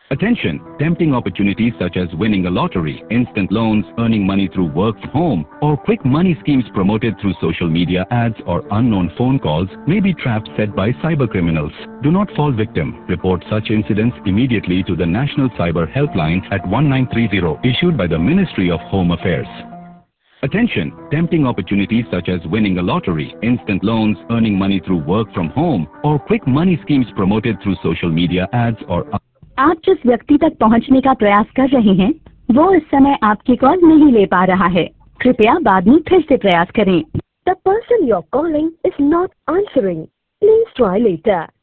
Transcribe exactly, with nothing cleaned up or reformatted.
Attention! Tempting opportunities such as winning a lottery, instant loans, earning money through work from home, or quick money schemes promoted through social media ads or unknown phone calls may be traps set by cyber criminals. Do not fall victim. Report such incidents immediately to the National Cyber Helpline at one nine three zero, issued by the Ministry of Home Affairs. Attention! Tempting opportunities such as winning a lottery, instant loans, earning money through work from home, or quick money schemes promoted through social media ads or आप जिस व्यक्ति तक पहुंचने का प्रयास कर रहे हैं वो इस समय आपकी कॉल नहीं ले पा रहा है। कृपया बाद में फिर से प्रयास करें। The person you're calling is not answering. Please try later.